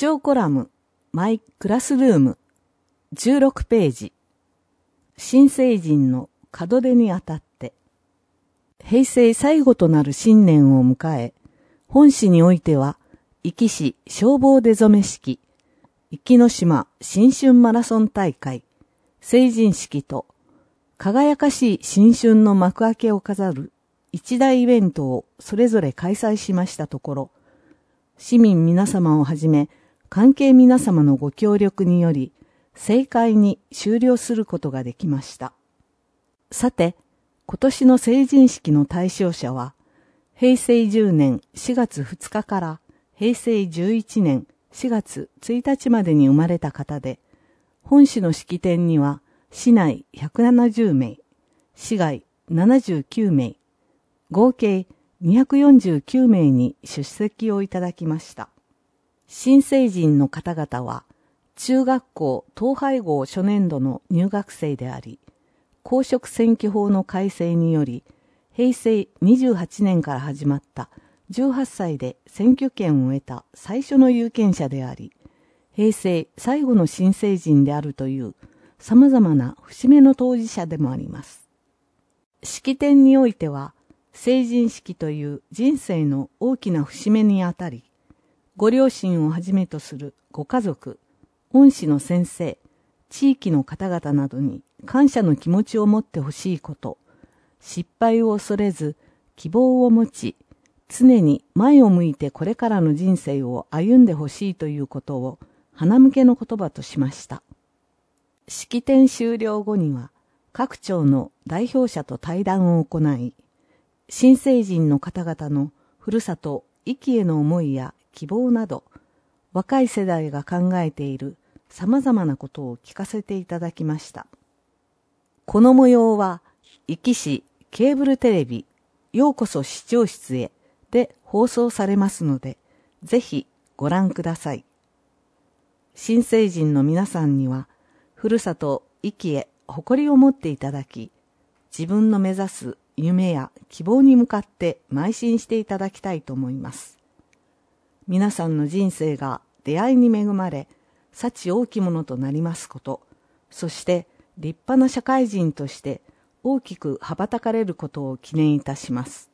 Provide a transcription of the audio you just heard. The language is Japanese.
聴コラムマイクラスルーム16ページ。新成人の門出にあたって、平成最後となる新年を迎え、本市においては、壱岐市消防出初め式、壱岐の島新春マラソン大会、成人式と、輝かしい新春の幕開けを飾る一大イベントをそれぞれ開催しましたところ、市民皆様をはじめ、関係皆様のご協力により、盛快に終了することができました。さて、今年の成人式の対象者は、平成10年4月2日から平成11年4月1日までに生まれた方で、本市の式典には、市内170名、市外79名、合計249名に出席をいただきました。新成人の方々は、中学校統廃合初年度の入学生であり、公職選挙法の改正により、平成28年から始まった18歳で選挙権を得た最初の有権者であり、平成最後の新成人であるという様々な節目の当事者でもあります。式典においては、成人式という人生の大きな節目にあたり、ご両親をはじめとするご家族、恩師の先生、地域の方々などに感謝の気持ちを持ってほしいこと、失敗を恐れず希望を持ち、常に前を向いてこれからの人生を歩んでほしいということを花向けの言葉としました。式典終了後には各町の代表者と対談を行い、新成人の方々のふるさと壱岐への思いや希望など、若い世代が考えている様々なことを聞かせていただきました。この模様は、壱岐市ケーブルテレビ、ようこそ視聴室へで放送されますので、ぜひご覧ください。新成人の皆さんには、ふるさと壱岐へ誇りを持っていただき、自分の目指す夢や希望に向かって邁進していただきたいと思います。皆さんの人生が出会いに恵まれ、幸大きものとなりますこと、そして立派な社会人として大きく羽ばたかれることを記念いたします。